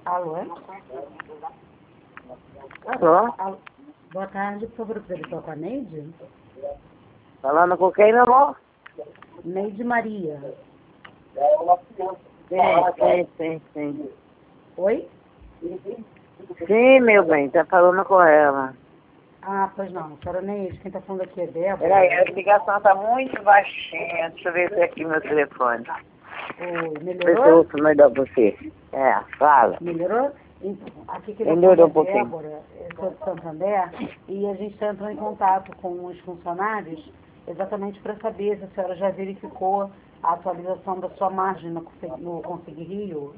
Alô? Alô? Alô? Boa tarde, por favor, eu estou com a Neide? Falando com quem, meu amor? Neide Maria. Sim. Oi? Sim, meu bem, tá falando com ela. Ah, pois não, senhora Neide, quem está falando aqui é Débora. Peraí, a ligação tá muito baixinha. Deixa eu ver se é aqui meu telefone. Oi, Deixa eu ver se eu melhorou? ouço melhor você. Fala. Melhorou? Então, aqui que Melhorou é um pouquinho. Débora, eu sou de Santander, e a gente está entrando em contato com os funcionários exatamente para saber se a senhora já verificou a atualização da sua margem no Consegui Rio.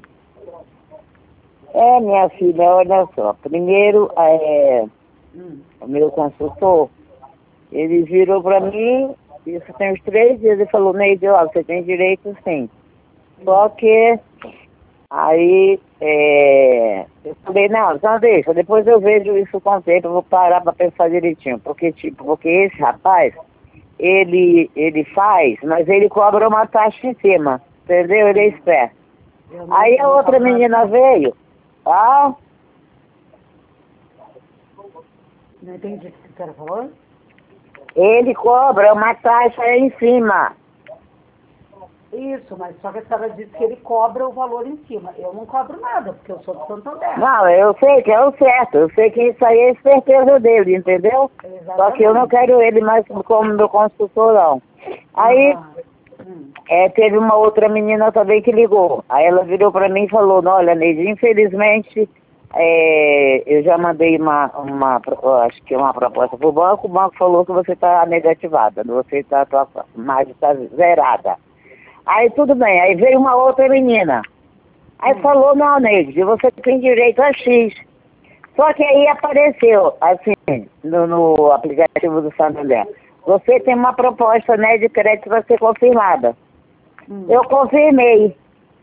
Minha filha, olha só. Primeiro, o meu consultor, ele virou pra mim, isso tem uns 3 dias, ele falou, Neide, ó, você tem direito sim. Só que aí eu falei, não, então deixa, depois eu vejo isso com o tempo, eu vou parar para pensar direitinho. Porque esse rapaz, ele faz, mas ele cobra uma taxa em cima, entendeu? Ele é esperto. Aí a outra menina veio, Não entendi o que a senhora falou? ele cobra uma taxa em cima. Isso, mas só que a senhora disse que ele cobra o valor em cima. Eu não cobro nada, porque eu sou de Santander. Não, eu sei que é o certo, eu sei que isso aí é esperteza dele, entendeu? Exatamente. Só que eu não quero ele mais como meu consultor, não. Aí, teve uma outra menina também que ligou. Aí ela virou pra mim e falou, olha, Neide, infelizmente, eu já mandei acho que uma proposta pro banco, o banco falou que você tá negativada, tua margem tá zerada. Aí tudo bem, aí veio uma outra menina. Aí falou, não, Neide, você tem direito a X. Só que aí apareceu, assim, no aplicativo do Santander, você tem uma proposta, né, de crédito para ser confirmada. Eu confirmei.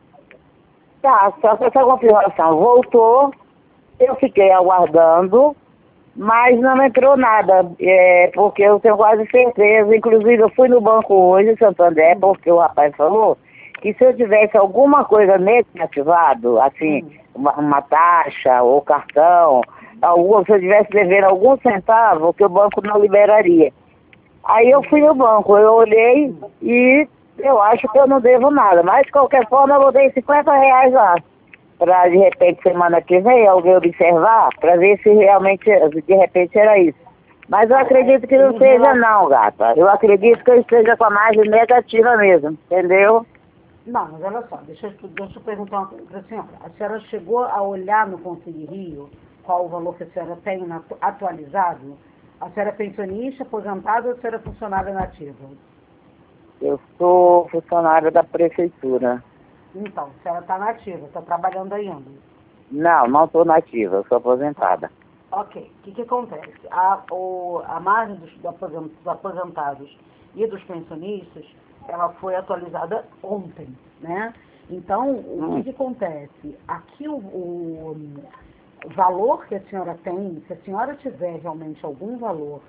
Tá, só que essa confirmação voltou, eu fiquei aguardando, mas não entrou nada, porque eu tenho quase certeza, inclusive eu fui no banco hoje, Santander, porque o rapaz falou que se eu tivesse alguma coisa negativado, assim, uma taxa ou cartão, se eu tivesse devendo algum centavo, que o banco não liberaria. Aí eu fui no banco, eu olhei e eu acho que eu não devo nada, mas de qualquer forma eu botei R$ 50 lá. Para de repente semana que vem alguém observar, para ver se realmente, de repente era isso. Mas eu acredito que não seja não, gata. Eu acredito que eu esteja com a margem negativa mesmo, entendeu? Não, mas olha só, deixa eu perguntar uma coisa para a senhora. A senhora chegou a olhar no Consegui Rio qual o valor que a senhora tem atualizado? A senhora é pensionista, aposentada ou a senhora é funcionária nativa? Eu sou funcionária da prefeitura. Então, a senhora está nativa, está trabalhando ainda? Não estou nativa, eu sou aposentada. Ok, o que acontece? A margem dos aposentados e dos pensionistas, ela foi atualizada ontem, né? Então, o que acontece? Aqui o valor que a senhora tem, se a senhora tiver realmente algum valor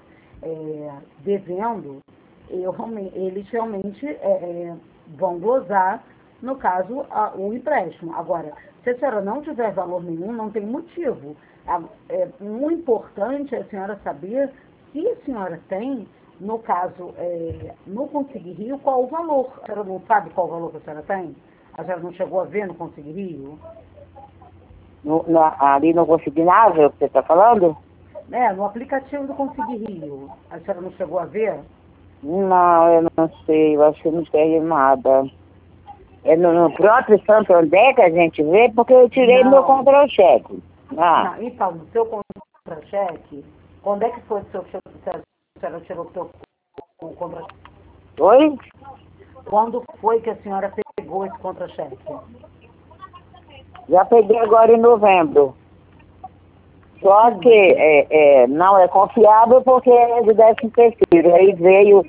devendo, eles realmente vão glosar, no caso, o empréstimo. Agora, se a senhora não tiver valor nenhum, não tem motivo. O importante é a senhora saber se a senhora tem, no caso, no Consegui Rio, qual o valor. A senhora não sabe qual o valor que a senhora tem? A senhora não chegou a ver no Consegui Rio? Ali no consignável que você está falando? No aplicativo do Consegui Rio. A senhora não chegou a ver? Não, eu não sei, eu acho que não tem nada. É no próprio Santander que a gente vê, porque eu tirei meu contra-cheque. Não, então, no seu contra-cheque, quando é que foi que a senhora tirou o seu contra-cheque? Oi? Quando foi que a senhora pegou esse contra-cheque? Já peguei agora em novembro. Só que não é confiável porque é de 13º. Aí veio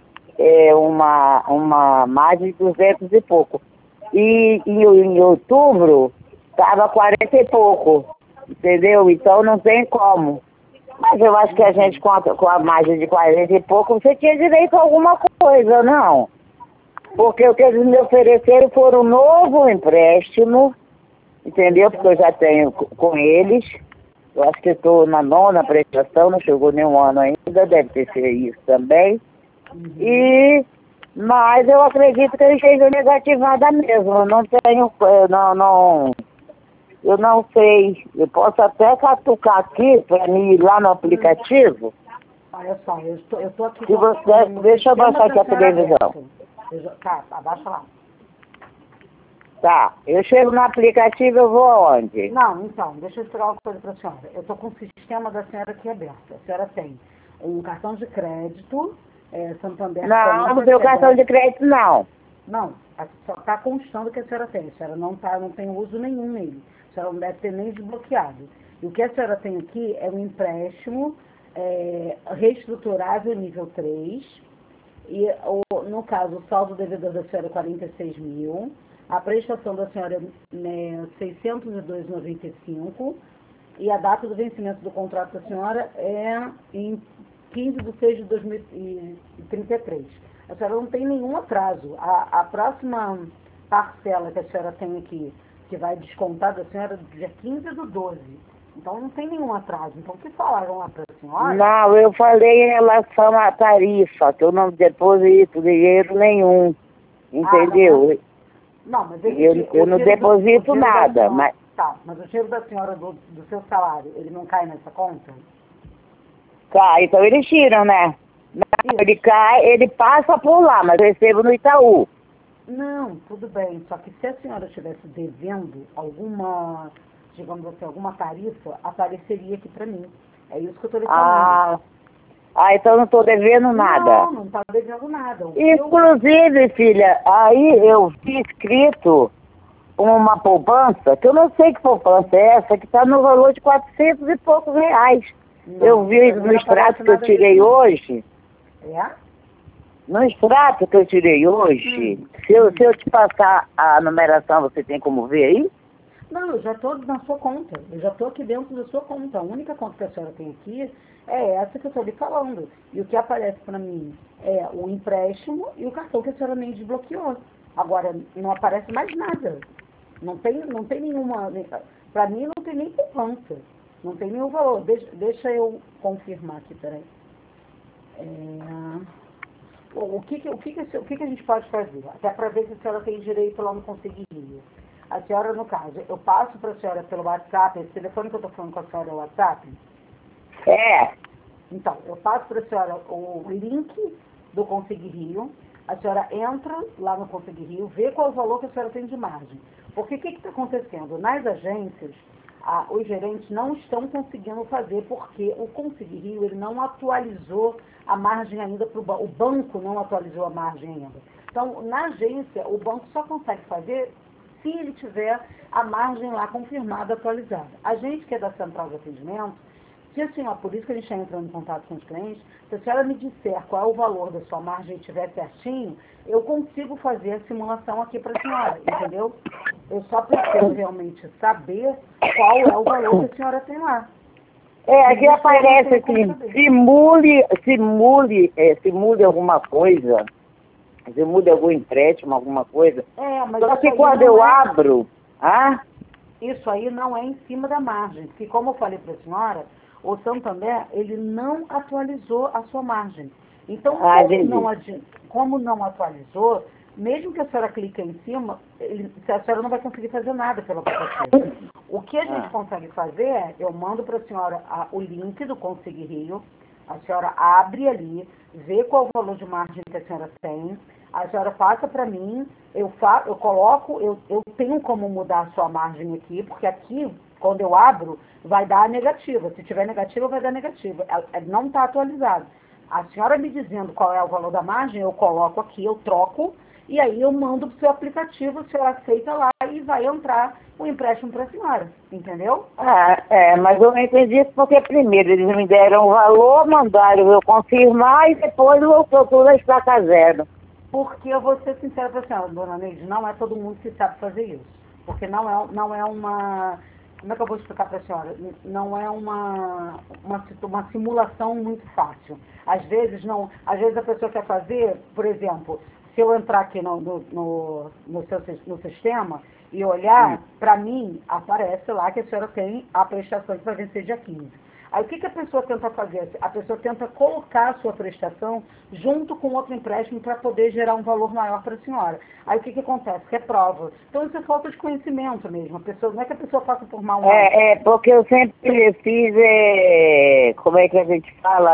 uma margem de 200 e pouco. E em outubro estava 40 e pouco. Entendeu? Então não tem como. Mas eu acho que a gente, com a margem de 40 e pouco, você tinha direito a alguma coisa, não? Porque o que eles me ofereceram foi um novo empréstimo entendeu? Porque eu já tenho com eles, eu acho que estou na 9ª prestação, não chegou nenhum ano ainda, deve ter sido isso também. Mas eu acredito que ele esteja negativada mesmo, eu não tenho, eu não sei, eu posso até catucar aqui para mim ir lá no aplicativo. Olha só, eu tô aqui... Se você, deixa eu baixar aqui a televisão. Tá, abaixa lá. Tá, eu chego no aplicativo, eu vou aonde? Não, então, deixa eu explicar uma coisa para a senhora. Eu estou com o sistema da senhora aqui aberto. A senhora tem um cartão de crédito, Santander... Não, não tem o cartão de crédito, não. Não, só está constando que a senhora tem. A senhora não tem uso nenhum nele. A senhora não deve ter nem desbloqueado. E o que a senhora tem aqui é um empréstimo reestruturável nível 3. E, no caso, o saldo devedor da senhora é 46 mil. A prestação da senhora é 602,95. E a data do vencimento do contrato da senhora é em 15/6/2033. A senhora não tem nenhum atraso. A próxima parcela que a senhora tem aqui, que vai descontar da senhora, dia 15/12. Então não tem nenhum atraso. Então o que falaram lá para a senhora? Não, eu falei em relação à tarifa, que eu não deposito dinheiro nenhum. Entendeu? Não, mas eu não deposito nada. Mas... Tá, mas o dinheiro da senhora do seu salário, ele não cai nessa conta? Cai, então eles tiram, né? Não, ele cai, ele passa por lá, mas eu recebo no Itaú. Não, tudo bem. Só que se a senhora estivesse devendo alguma, digamos assim, alguma tarifa, apareceria aqui para mim. É isso que eu estou lhe falando. Então não estou devendo nada. Não está devendo nada. Inclusive, filha, aí eu fiz escrito uma poupança, que eu não sei que poupança é essa, que está no valor de 400 e poucos reais. Não, eu vi no extrato que eu tirei hoje. É? No extrato que eu tirei hoje, se eu te passar a numeração, você tem como ver aí? Não, eu já estou na sua conta. Eu já estou aqui dentro da sua conta. A única conta que a senhora tem aqui é essa que eu estou lhe falando. E o que aparece para mim é o empréstimo e o cartão que a senhora nem desbloqueou. Agora, não aparece mais nada. Não tem nenhuma... Para mim, não tem nem poupança. Não tem nenhum valor. Deixa eu confirmar aqui, peraí. O que a gente pode fazer? Até para ver se a senhora tem direito lá no Conseguiria. A senhora, no caso, eu passo para a senhora pelo WhatsApp, esse telefone que eu estou falando com a senhora é o WhatsApp? É. Então, eu passo para a senhora o link do Conseguirio, a senhora entra lá no Conseguirio, vê qual é o valor que a senhora tem de margem. Porque o que está acontecendo? Nas agências, os gerentes não estão conseguindo fazer, porque o Conseguirio, ele não atualizou a margem ainda para o banco. O banco não atualizou a margem ainda. Então, na agência, o banco só consegue fazer se ele tiver a margem lá confirmada, atualizada. A gente que é da central de atendimento, se a senhora, por isso que a gente está entrando em contato com os clientes, se a senhora me disser qual é o valor da sua margem e estiver certinho, eu consigo fazer a simulação aqui para a senhora, entendeu? Eu só preciso realmente saber qual é o valor que a senhora tem lá. Aqui aparece assim, simule alguma coisa. Você muda algum empréstimo, alguma coisa. Mas só que quando eu abro... Isso aí não é em cima da margem. Porque, como eu falei para a senhora, o Santander, ele não atualizou a sua margem. Então, como não atualizou, mesmo que a senhora clique em cima, a senhora não vai conseguir fazer nada pelo aplicativo. O que a gente consegue fazer é, eu mando para a senhora o link do Conseguirio, a senhora abre ali, vê qual o valor de margem que a senhora tem, a senhora passa para mim, eu coloco, eu tenho como mudar a sua margem aqui, porque aqui, quando eu abro, vai dar negativa. Se tiver negativa, vai dar negativa. Não está atualizado. A senhora me dizendo qual é o valor da margem, eu coloco aqui, eu troco, e aí eu mando para o seu aplicativo, a senhora aceita lá e vai entrar o empréstimo para a senhora, entendeu? Mas eu não entendi isso porque primeiro eles me deram o valor, mandaram eu confirmar e depois voltou tudo a estaca zero. Porque eu vou ser sincera para a senhora, dona Neide, não é todo mundo que sabe fazer isso. Porque não é uma... Como é que eu vou explicar para a senhora? Não é uma simulação muito fácil. Às vezes a pessoa quer fazer, por exemplo, se eu entrar aqui no sistema e olhar, para mim, aparece lá que a senhora tem a prestação que vai vencer dia 15. Aí o que a pessoa tenta fazer? A pessoa tenta colocar a sua prestação junto com outro empréstimo para poder gerar um valor maior para a senhora. Aí o que acontece? Que é prova. Então isso é falta de conhecimento mesmo. A pessoa, não é que a pessoa faça por mal. Porque eu sempre fiz, como é que a gente fala?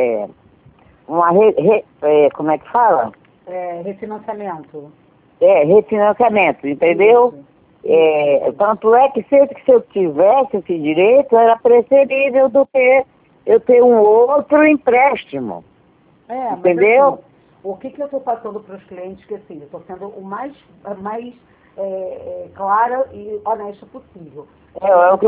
Como é que fala? Refinanciamento. Refinanciamento, entendeu? Tanto é que se eu tivesse esse direito, era preferível do que eu ter um outro empréstimo. Entendeu? Mas, assim, o que eu estou passando para os clientes, que assim, eu estou sendo o mais clara e honesta possível. O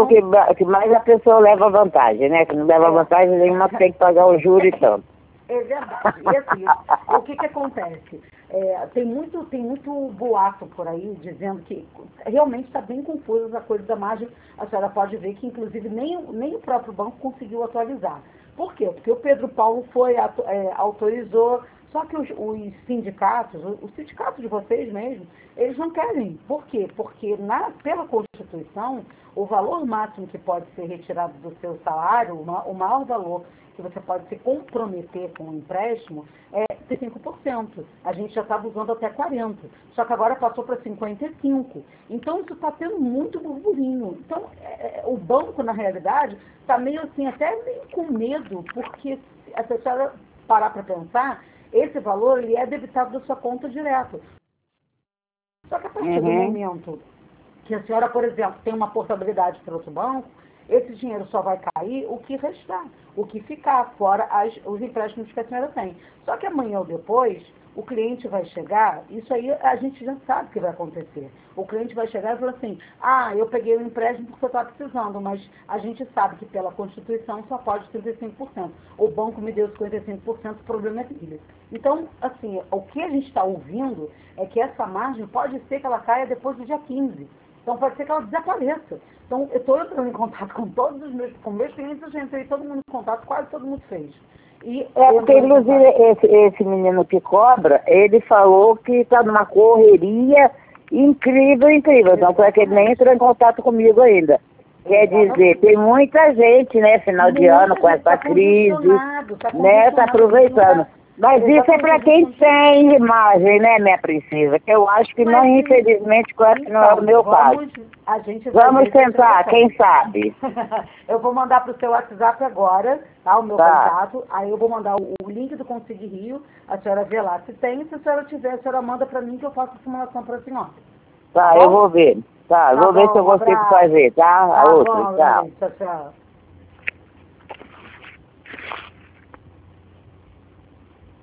que mais a pessoa leva vantagem, né? Que não leva vantagem nenhuma, tem que pagar o juro e tanto. É verdade. E assim, o que acontece? Tem muito boato por aí dizendo que realmente está bem confusa essa coisa da margem. A senhora pode ver que, inclusive, nem o próprio banco conseguiu atualizar. Por quê? Porque o Pedro Paulo autorizou, só que os sindicatos, os sindicatos de vocês mesmo, eles não querem. Por quê? Porque pela Constituição, o valor máximo que pode ser retirado do seu salário, o maior valor que você pode se comprometer com o empréstimo é 5%. A gente já estava usando até 40%. Só que agora passou para 55%. Então, isso está tendo muito burburinho. Então, o banco, na realidade, está meio assim, até meio com medo, porque se a senhora parar para pensar, esse valor ele é debitado da sua conta direto. Só que a partir do momento que a senhora, por exemplo, tem uma portabilidade para outro banco, esse dinheiro só vai cair o que restar, o que ficar, fora os empréstimos que a senhora tem. Só que amanhã ou depois, o cliente vai chegar, isso aí a gente já sabe que vai acontecer. O cliente vai chegar e falar assim, eu peguei o empréstimo porque eu estava precisando, mas a gente sabe que pela Constituição só pode 35%. O banco me deu 55%, o problema é dele. Então, assim, o que a gente está ouvindo é que essa margem pode ser que ela caia depois do dia 15. Então pode ser que ela desapareça. Então eu estou entrando em contato com todos os meus clientes, eu já entrei todo mundo em contato, quase todo mundo fez. Porque inclusive esse menino que cobra, ele falou que está numa correria incrível. Tanto é que ele nem entrou em contato comigo ainda. Quer dizer, tem muita gente, né, final de ano, com essa crise, né, tá aproveitando. Mas isso é para quem tem imagem, né, minha princesa? Que eu acho que não, infelizmente, claro que não é o meu caso. Vamos tentar, quem sabe? Eu vou mandar para o seu WhatsApp agora, tá? O meu contato. Aí eu vou mandar o link do Consigue Rio, a senhora vê lá se tem. Se a senhora tiver, a senhora manda para mim que eu faço a simulação para a senhora. Tá, eu vou ver. Tá, vou ver se eu consigo fazer, tá? A outra, tchau. Tchau, tchau.